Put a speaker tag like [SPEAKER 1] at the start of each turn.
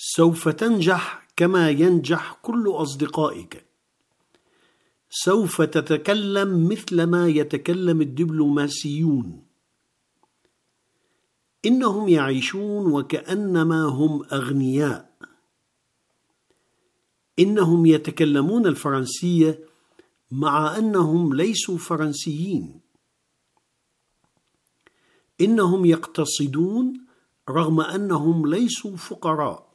[SPEAKER 1] سوف تنجح كما ينجح كل أصدقائك. سوف تتكلم مثل ما يتكلم الدبلوماسيون. إنهم يعيشون وكأنما هم أغنياء. إنهم يتكلمون الفرنسية مع أنهم ليسوا فرنسيين. إنهم يقتصدون رغم أنهم ليسوا فقراء.